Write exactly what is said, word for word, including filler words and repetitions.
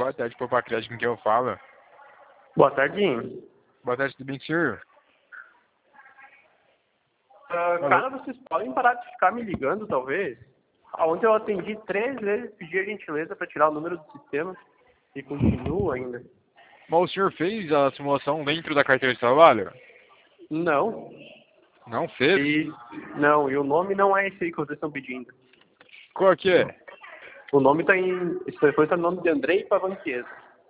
Boa tarde, Popa Crédito, com quem eu falo? Boa tarde. Boa tarde, tudo bem, senhor? Uh, cara, vocês podem parar de ficar me ligando, talvez? Ontem eu atendi três vezes, pedi a gentileza para tirar o número do sistema e continuo ainda. Mas o senhor fez a simulação dentro da carteira de trabalho? Não. Não fez? E, não, e o nome não é esse aí que vocês estão pedindo. Qual que é? O nome tá em... Esse telefone tá no nome de Andrei Pavanqueza.